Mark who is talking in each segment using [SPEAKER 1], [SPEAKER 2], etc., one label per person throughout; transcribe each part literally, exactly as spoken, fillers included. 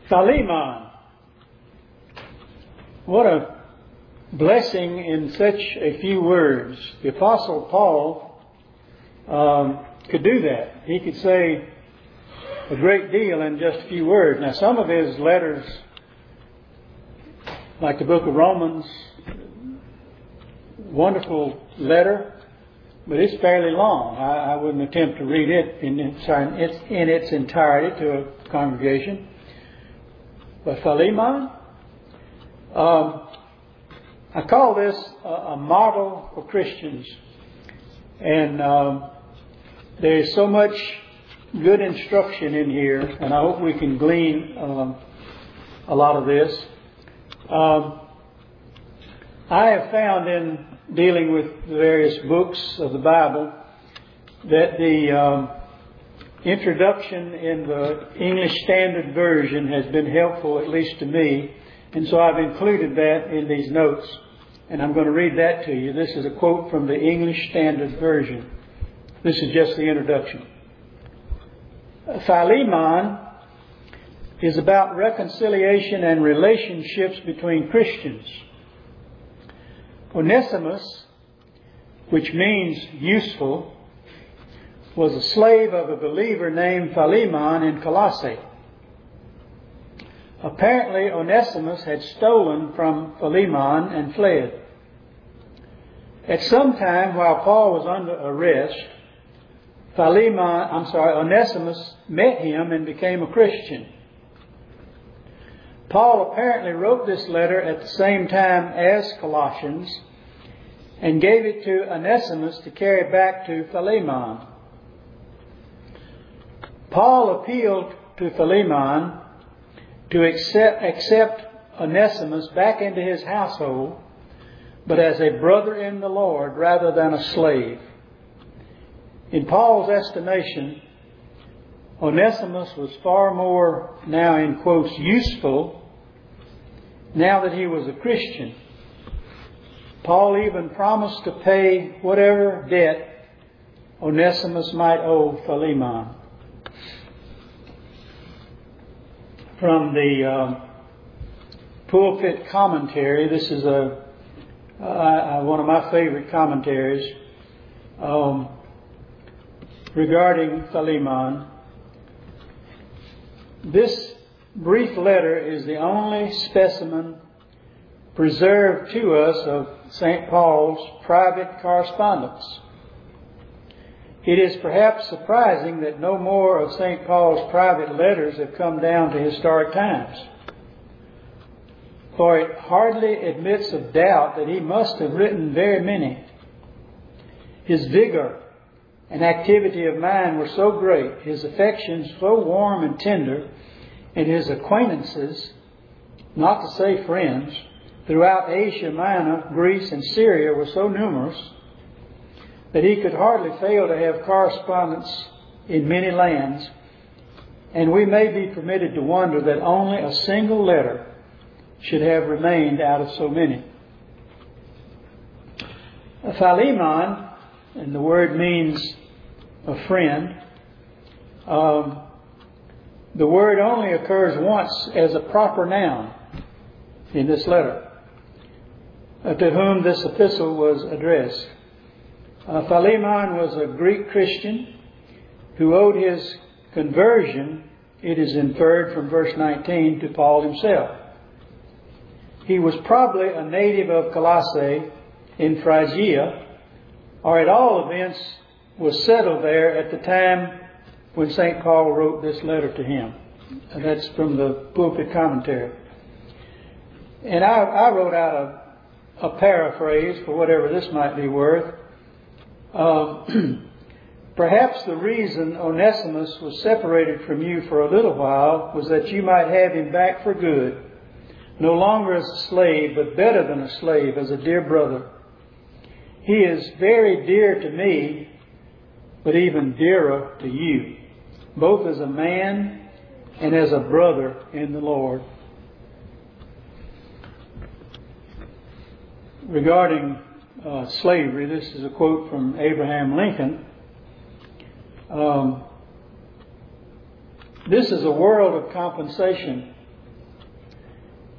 [SPEAKER 1] Philemon. What a blessing in such a few words. The Apostle Paul um, could do that. He could say a great deal in just a few words. Now, some of his letters, like the book of Romans, wonderful letter, but it's fairly long. I, I wouldn't attempt to read it in its, in its entirety to a congregation. But Philemon, um, I call this a, a model for Christians. And um, there is so much good instruction in here, and I hope we can glean um, a lot of this. Um, I have found in dealing with the various books of the Bible that the um, introduction in the English Standard Version has been helpful, at least to me, and so I've included that in these notes, and I'm going to read that to you. This is a quote from the English Standard Version. This is just the introduction. Philemon is about reconciliation and relationships between Christians. Onesimus, which means useful, was a slave of a believer named Philemon in Colossae. Apparently, Onesimus had stolen from Philemon and fled. At some time, while Paul was under arrest, Philemon, I'm sorry, Onesimus met him and became a Christian. Paul apparently wrote this letter at the same time as Colossians and gave it to Onesimus to carry back to Philemon. Paul appealed to Philemon to accept, accept Onesimus back into his household, but as a brother in the Lord rather than a slave. In Paul's estimation, Onesimus was far more, now in quotes, useful now that he was a Christian. Paul even promised to pay whatever debt Onesimus might owe Philemon. From the uh, Pulpit Commentary, this is a uh, one of my favorite commentaries um, regarding Philemon. This brief letter is the only specimen preserved to us of Saint Paul's private correspondence. It is perhaps surprising that no more of Saint Paul's private letters have come down to historic times, for it hardly admits of doubt that he must have written very many. His vigor and activity of mind were so great, his affections so warm and tender, and his acquaintances, not to say friends, throughout Asia Minor, Greece, and Syria were so numerous that he could hardly fail to have correspondence in many lands, and we may be permitted to wonder that only a single letter should have remained out of so many. Philemon, and the word means a friend, um, the word only occurs once as a proper noun in this letter, uh, to whom this epistle was addressed. Uh, Philemon was a Greek Christian who owed his conversion, it is inferred from verse nineteen, to Paul himself. He was probably a native of Colossae in Phrygia, or at all events was settled there at the time when Saint Paul wrote this letter to him. And that's from the Pulpit Commentary. And I, I wrote out a, a paraphrase for whatever this might be worth. Um, perhaps the reason Onesimus was separated from you for a little while was that you might have him back for good, no longer as a slave, but better than a slave, as a dear brother. He is very dear to me, but even dearer to you, both as a man and as a brother in the Lord. Regarding uh, slavery, this is a quote from Abraham Lincoln. Um, this is a world of compensation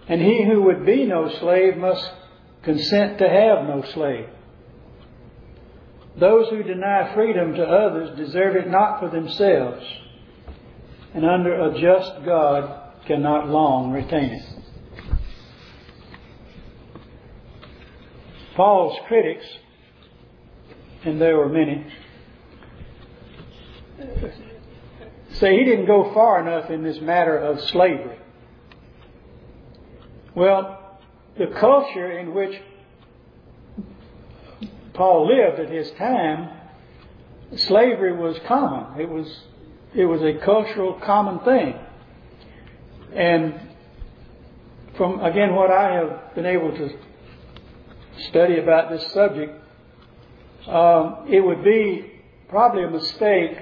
[SPEAKER 1] And he who would be no slave must consent to have no slave. Those who deny freedom to others deserve it not for themselves, and under a just God cannot long retain it. Paul's critics, and there were many, say he didn't go far enough in this matter of slavery. Well, the culture in which Paul lived at his time, slavery was common. It was it was a cultural common thing. And from, again, what I have been able to study about this subject, um, it would be probably a mistake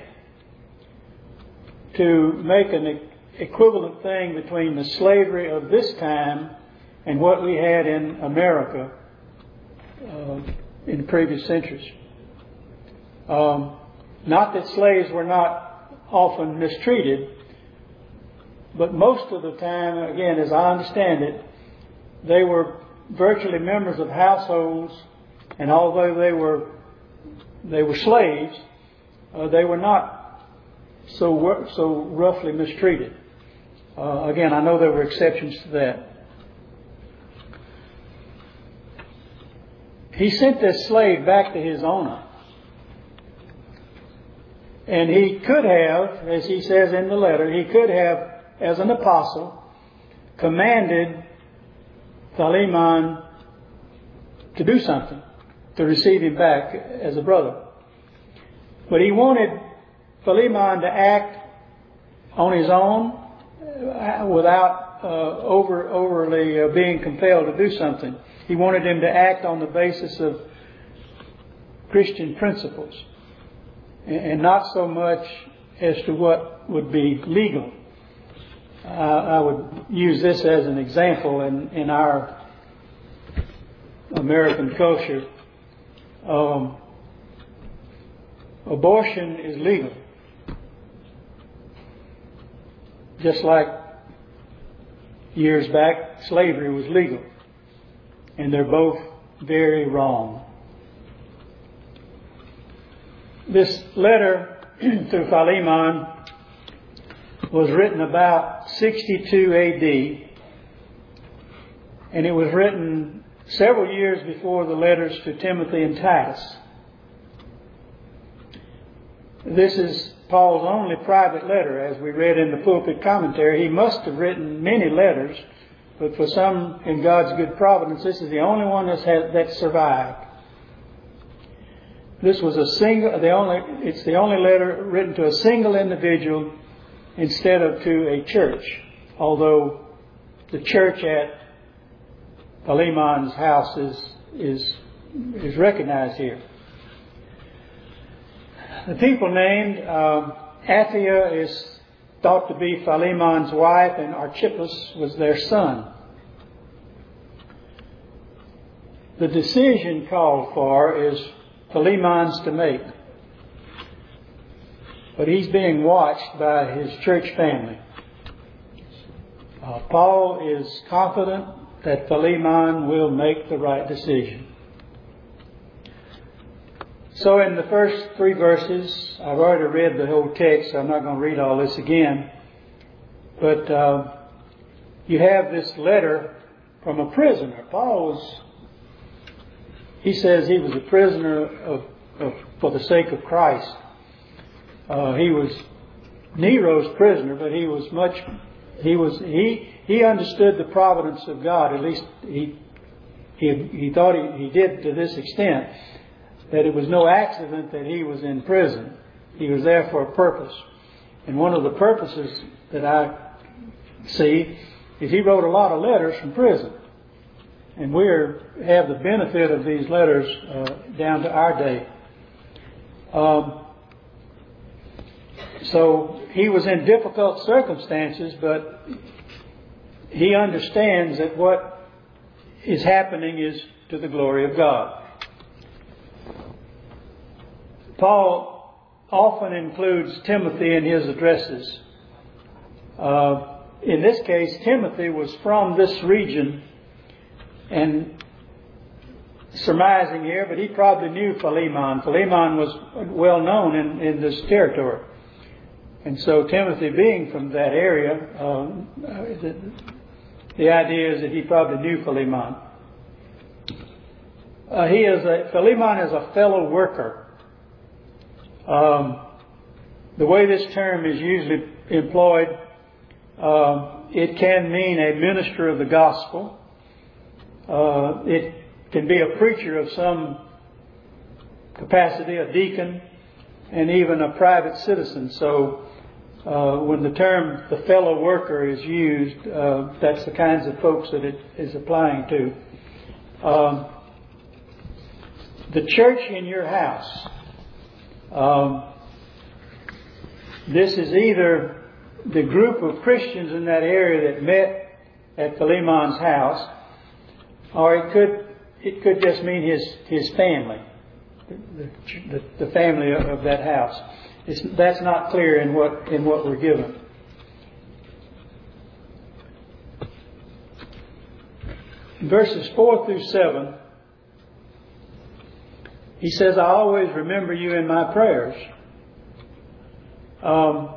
[SPEAKER 1] to make an equivalent thing between the slavery of this time and what we had in America uh, in previous centuries. Um, not that slaves were not often mistreated, but most of the time, again, as I understand it, they were virtually members of households, and although they were they were slaves, uh, they were not so so roughly mistreated. Uh, again, I know there were exceptions to that. He sent this slave back to his owner. And he could have, as he says in the letter, he could have, as an apostle, commanded Philemon to do something, to receive him back as a brother. But he wanted Philemon to act on his own without uh, over overly uh, being compelled to do something. He wanted him to act on the basis of Christian principles and not so much as to what would be legal. Uh, I would use this as an example in, in our American culture. Um, abortion is legal. Just like years back, slavery was legal. And they're both very wrong. This letter to Philemon was written about sixty-two A D, and it was written several years before the letters to Timothy and Titus. This is Paul's only private letter, as we read in the pulpit commentary. He must have written many letters, but for some, in God's good providence, this is the only one that's had, that survived. This was a single, the only, it's the only letter written to a single individual instead of to a church, although the church at Philemon's house is, is, is recognized here. The people named um, Aphia is thought to be Philemon's wife, and Archippus was their son. The decision called for is Philemon's to make. But he's being watched by his church family. Uh, Paul is confident that Philemon will make the right decision. So in the first three verses, I've already read the whole text, so I'm not going to read all this again. But uh, you have this letter from a prisoner. Paul was, he says he was a prisoner of, of for the sake of Christ. Uh, he was Nero's prisoner, but he was much, he was, he, he understood the providence of God. At least he, he, he thought he, he did to this extent, that it was no accident that he was in prison. He was there for a purpose. And one of the purposes that I see is he wrote a lot of letters from prison. And we are, have the benefit of these letters uh, down to our day. Um, so he was in difficult circumstances, but he understands that what is happening is to the glory of God. Paul often includes Timothy in his addresses. Uh, in this case, Timothy was from this region, and surmising here, but he probably knew Philemon. Philemon was well known in, in this territory. And so Timothy being from that area, um, the, the idea is that he probably knew Philemon. Uh, he is a, Philemon is a fellow worker. Um, the way this term is usually employed, uh, it can mean a minister of the gospel. Uh, it can be a preacher of some capacity, a deacon, and even a private citizen. So uh, when the term the fellow worker is used, uh, that's the kinds of folks that it is applying to. Um, the church in your house. Um, this is either the group of Christians in that area that met at Philemon's house, or it could it could just mean his his family, the, the, the family of, of that house. It's, that's not clear in what in what we're given. In verses four through seven, he says, "I always remember you in my prayers." Um,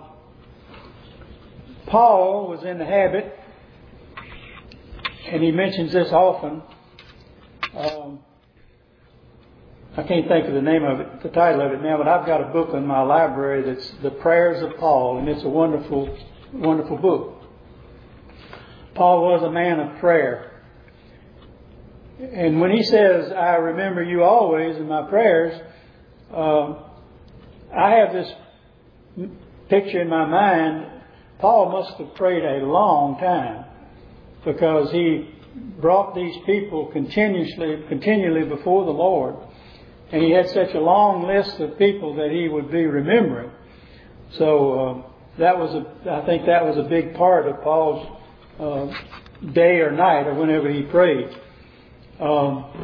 [SPEAKER 1] Paul was in the habit, and he mentions this often. Um, I can't think of the name of it, the title of it now, but I've got a book in my library that's The Prayers of Paul, and it's a wonderful, wonderful book. Paul was a man of prayer. And when he says, "I remember you always in my prayers," uh, I have this picture in my mind. Paul must have prayed a long time, because he brought these people continuously, continually before the Lord, and he had such a long list of people that he would be remembering. So uh, that was a, I think that was a big part of Paul's uh, day or night, or whenever he prayed. Um,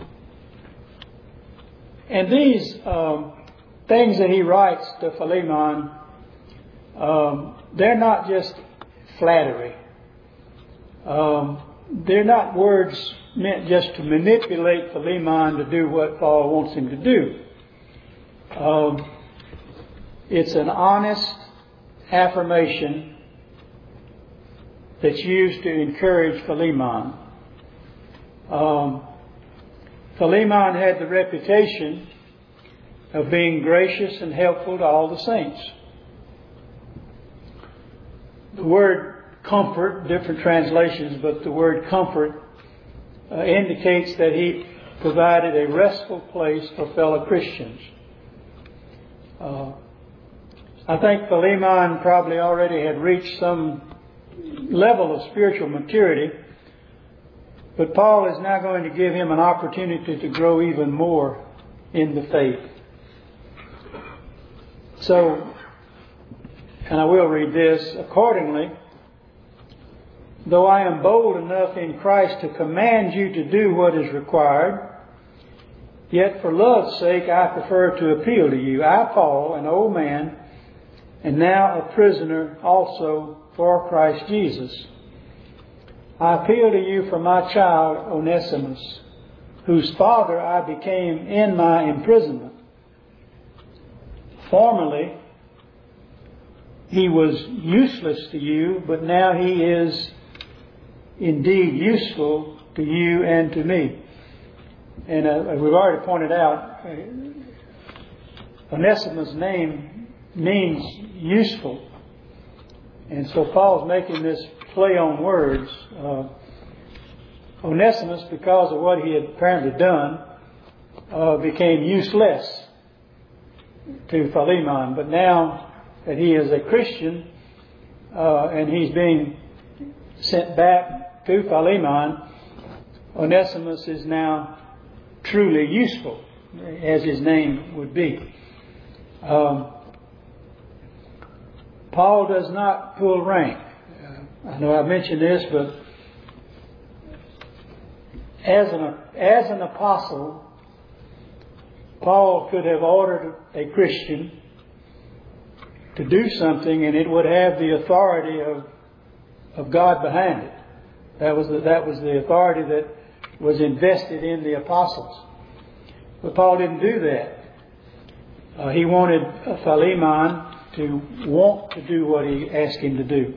[SPEAKER 1] and these um, things that he writes to Philemon, um, they're not just flattery. Um, they're not words meant just to manipulate Philemon to do what Paul wants him to do. Um, it's an honest affirmation that's used to encourage Philemon. Um, Philemon had the reputation of being gracious and helpful to all the saints. The word comfort, different translations, but the word comfort uh, indicates that he provided a restful place for fellow Christians. Uh, I think Philemon probably already had reached some level of spiritual maturity, but Paul is now going to give him an opportunity to grow even more in the faith. So, and I will read this, "Accordingly, though I am bold enough in Christ to command you to do what is required, yet for love's sake I prefer to appeal to you. I, Paul, an old man, and now a prisoner also for Christ Jesus. I appeal to you for my child Onesimus, whose father I became in my imprisonment. Formerly he was useless to you, but now he is indeed useful to you and to me." And uh, we've already pointed out, uh, Onesimus' name means useful. And so Paul's making this play on words. Uh, Onesimus, because of what he had apparently done, uh, became useless to Philemon. But now that he is a Christian uh, and he's being sent back to Philemon, Onesimus is now truly useful, as his name would be. Um, Paul does not pull rank. Uh, I know I mentioned this, but as an as an apostle, Paul could have ordered a Christian to do something, and it would have the authority of of God behind it. That was the, that was the authority that was invested in the apostles. But Paul didn't do that. Uh, he wanted Philemon to want to do what he asked him to do.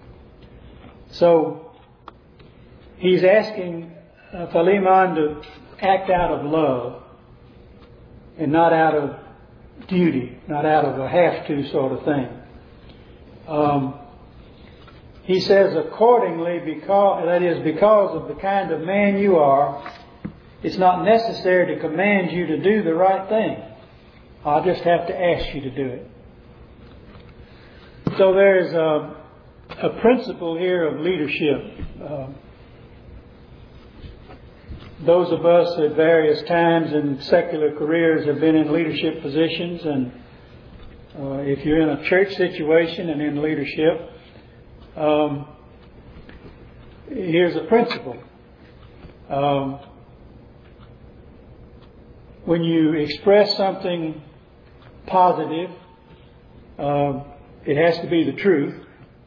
[SPEAKER 1] So he's asking uh, Philemon to act out of love and not out of duty, not out of a have-to sort of thing. Um, he says, accordingly, because that is because of the kind of man you are, it's not necessary to command you to do the right thing. I'll just have to ask you to do it. So there's a, a principle here of leadership. Uh, those of us at various times in secular careers have been in leadership positions, and uh, if you're in a church situation and in leadership, um, here's a principle. Um, when you express something positive, uh, it has to be the truth.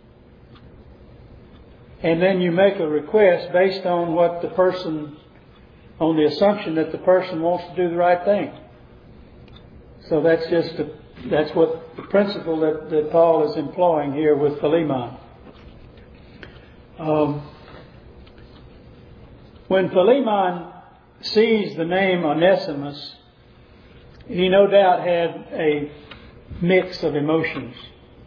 [SPEAKER 1] And then you make a request based on what the person, on the assumption that the person wants to do the right thing. So that's just a, that's what the principle that, that Paul is employing here with Philemon. Um, when Philemon sees the name Onesimus, he no doubt had a mix of emotions.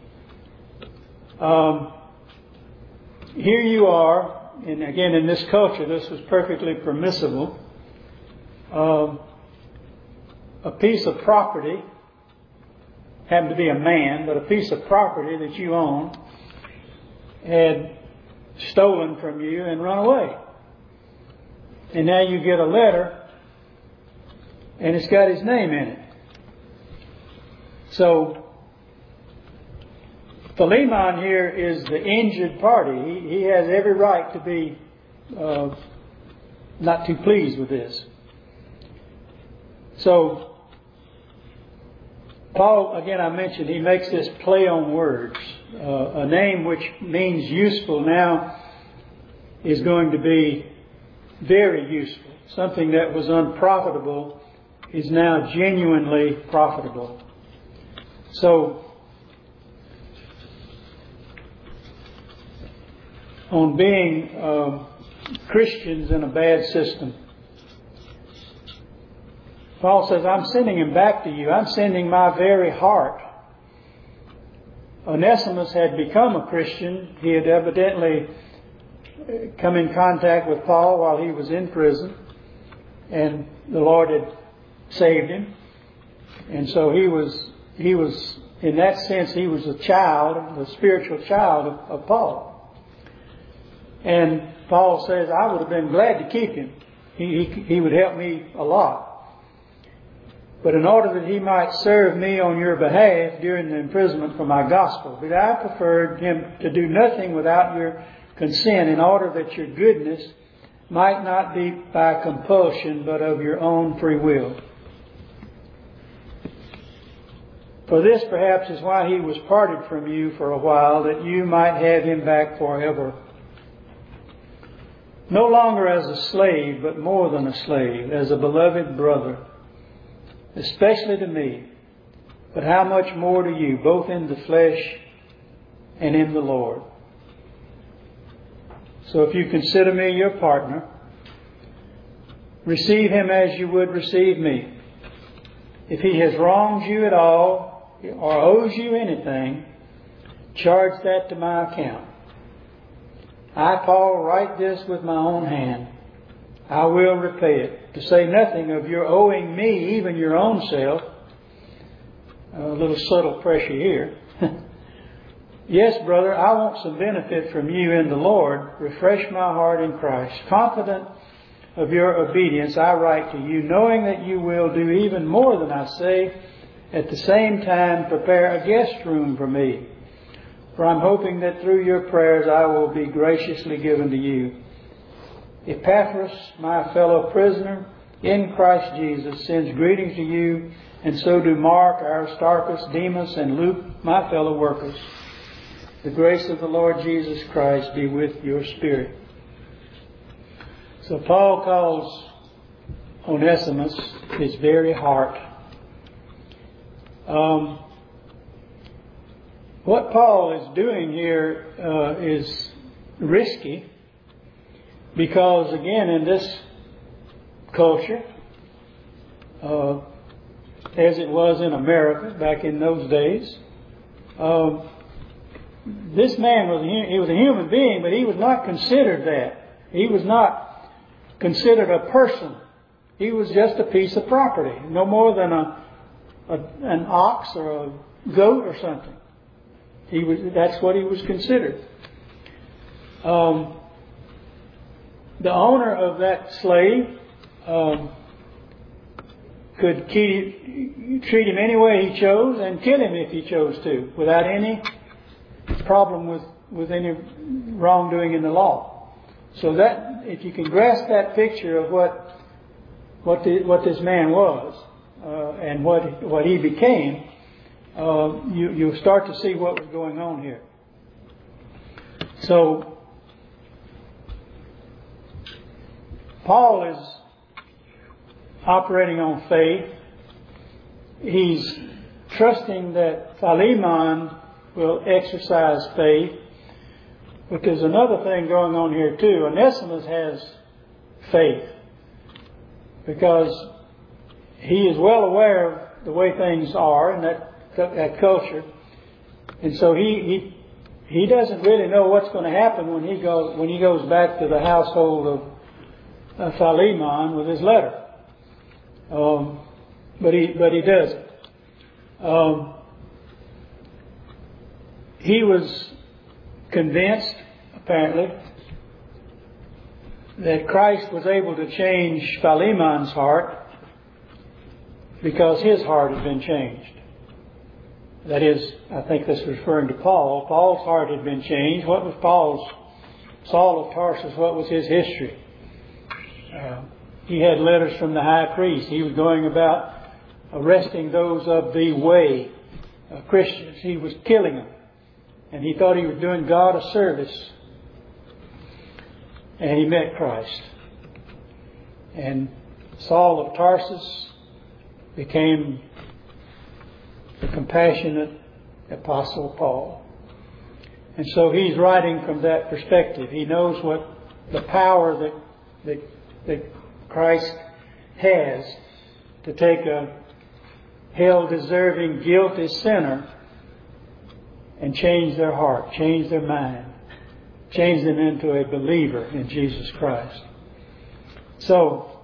[SPEAKER 1] Um, here you are, and again in this culture this was perfectly permissible, um, a piece of property, happened to be a man, but a piece of property that you own had stolen from you and run away. And now you get a letter and it's got his name in it. So Philemon here is the injured party. He, he has every right to be uh, not too pleased with this. So Paul, again I mentioned, he makes this play on words. Uh, a name which means useful now is going to be very useful. Something that was unprofitable is now genuinely profitable. So, on being uh, Christians in a bad system, Paul says, I'm sending him back to you. I'm sending my very heart. Onesimus had become a Christian. He had evidently come in contact with Paul while he was in prison, and the Lord had saved him. And so he was, he was, in that sense, he was a child, a spiritual child of, of Paul. And Paul says, I would have been glad to keep him. He, he, he would help me a lot. But in order that he might serve me on your behalf during the imprisonment for my gospel, but I preferred him to do nothing without your consent, in order that your goodness might not be by compulsion, but of your own free will. For this perhaps is why he was parted from you for a while, that you might have him back forever. No longer as a slave, but more than a slave, as a beloved brother, especially to me, but how much more to you, both in the flesh and in the Lord. So if you consider me your partner, receive him as you would receive me. If he has wronged you at all, or owes you anything, charge that to my account. I, Paul, write this with my own hand. I will repay it, to say nothing of your owing me even your own self. A little subtle pressure here. Yes, brother, I want some benefit from you in the Lord. Refresh my heart in Christ. Confident of your obedience, I write to you, knowing that you will do even more than I say. At the same time, prepare a guest room for me. For I'm hoping that through your prayers I will be graciously given to you. Epaphras, my fellow prisoner in Christ Jesus, sends greetings to you, and so do Mark, Aristarchus, Demas, and Luke, my fellow workers. The grace of the Lord Jesus Christ be with your spirit. So Paul calls Onesimus his very heart. Um, what Paul is doing here uh, is risky because, again, in this culture, uh, as it was in America back in those days, um, this man was a, he was a human being, but he was not considered that. He was not considered a person. He was just a piece of property, no more than a, a an ox or a goat or something. He was that's what he was considered. Um, the owner of that slave um, could keep, treat him any way he chose and kill him if he chose to, without any problem with, with any wrongdoing in the law. So that, if you can grasp that picture of what what the, what this man was uh, and what what he became, uh, you you'll start to see what was going on here. So Paul is operating on faith. He's trusting that Philemon will exercise faith. But there's another thing going on here too. Onesimus has faith because he is well aware of the way things are in that that culture, and so he he he doesn't really know what's going to happen when he goes when he goes back to the household of uh, Philemon with his letter. Um, but he but he doesn't. Um, he was convinced, apparently, that Christ was able to change Philemon's heart because his heart had been changed. That is, I think this is referring to Paul. Paul's heart had been changed. What was Paul's? Saul of Tarsus, what was his history? Uh, he had letters from the high priest. He was going about arresting those of the way, uh, Christians. He was killing them. And he thought he was doing God a service. And he met Christ. And Saul of Tarsus became the compassionate Apostle Paul. And so he's writing from that perspective. He knows what the power that, that, that Christ has to take a hell-deserving, guilty sinner and change their heart, change their mind, change them into a believer in Jesus Christ. So,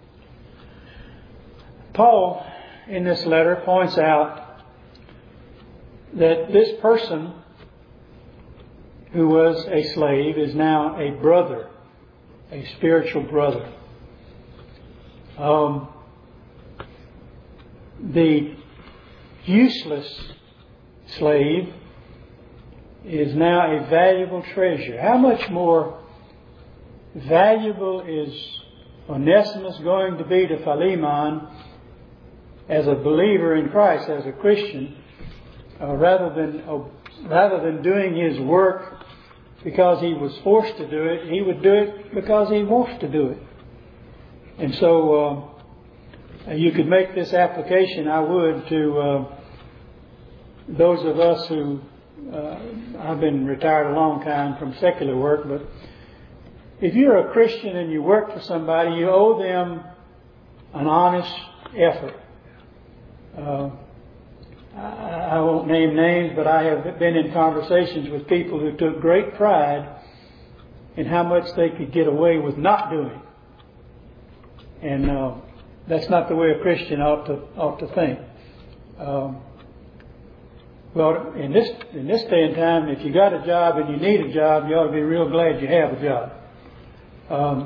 [SPEAKER 1] Paul, in this letter, points out that this person who was a slave is now a brother, a spiritual brother. Um, the useless slave is now a valuable treasure. How much more valuable is Onesimus going to be to Philemon as a believer in Christ, as a Christian, uh, rather than uh, rather than doing his work because he was forced to do it? He would do it because he wants to do it. And so uh, you could make this application, I would, to uh, those of us who Uh, I've been retired a long time from secular work, but if you're a Christian and you work for somebody, you owe them an honest effort. Uh, I, I won't name names, but I have been in conversations with people who took great pride in how much they could get away with not doing. And uh, that's not the way a Christian ought to ought to think. Um, Well, in this in this day and time, if you got a job and you need a job, you ought to be real glad you have a job. Um,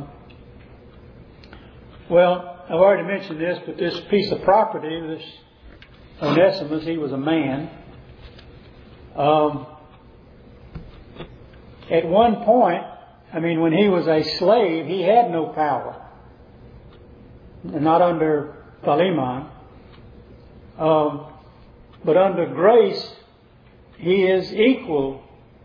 [SPEAKER 1] well, I've already mentioned this, but this piece of property, this Onesimus, he was a man. Um, at one point, I mean, when he was a slave, he had no power. Not under Philemon. Um, But under grace, he is equal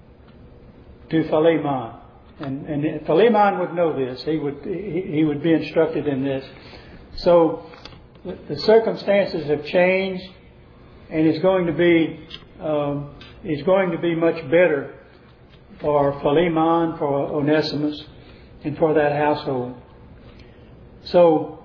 [SPEAKER 1] to Philemon. And, and Philemon would know this. He would he, he would be instructed in this. So the, the circumstances have changed, and it's going to be um, it's going to be much better for Philemon, for Onesimus, and for that household. So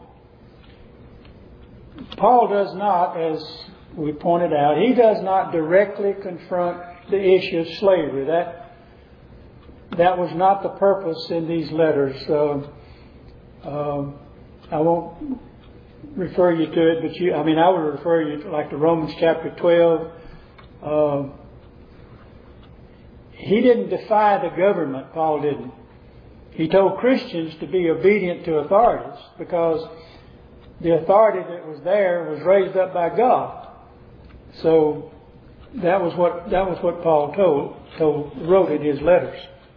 [SPEAKER 1] Paul does not, as we pointed out, he does not directly confront the issue of slavery. That that was not the purpose in these letters. Uh, um, I won't refer you to it, but you, I mean, I would refer you to like to Romans chapter twelve. Uh, he didn't defy the government, Paul didn't. He told Christians to be obedient to authorities because the authority that was there was raised up by God. So that was what that was what Paul told, told wrote in his letters.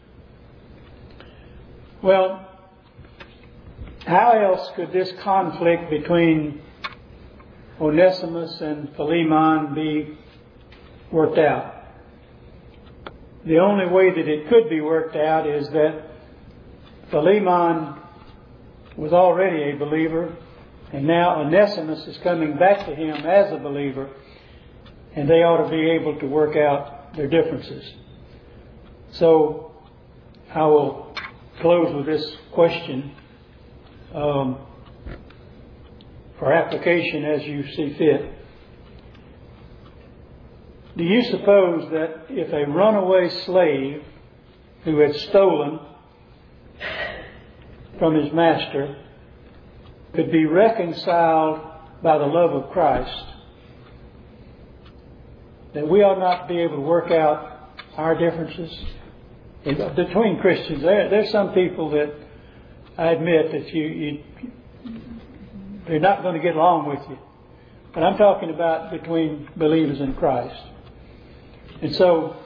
[SPEAKER 1] Well, how else could this conflict between Onesimus and Philemon be worked out? The only way that it could be worked out is that Philemon was already a believer, and now Onesimus is coming back to him as a believer, and they ought to be able to work out their differences. So I will close with this question um, for application as you see fit. Do you suppose that if a runaway slave who had stolen from his master could be reconciled by the love of Christ, that we ought not be able to work out our differences between Christians? There, there's some people that I admit that you, you they're not going to get along with you. But I'm talking about between believers in Christ. And so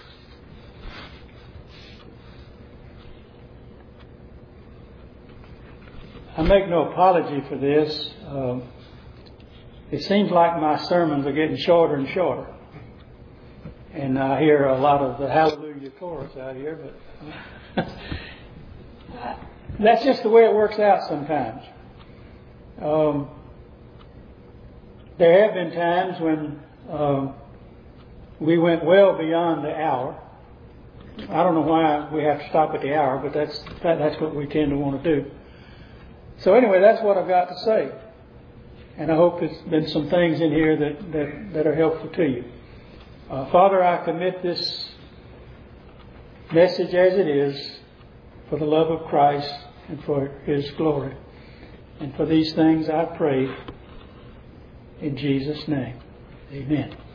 [SPEAKER 1] I make no apology for this. Um, it seems like my sermons are getting shorter and shorter. And I hear a lot of the hallelujah chorus out here, but that's just the way it works out sometimes. Um, there have been times when um, we went well beyond the hour. I don't know why we have to stop at the hour, but that's that, that's what we tend to want to do. So anyway, that's what I've got to say. And I hope there's been some things in here that, that, that are helpful to you. Uh, Father, I commit this message as it is for the love of Christ and for His glory. And for these things I pray in Jesus' name. Amen.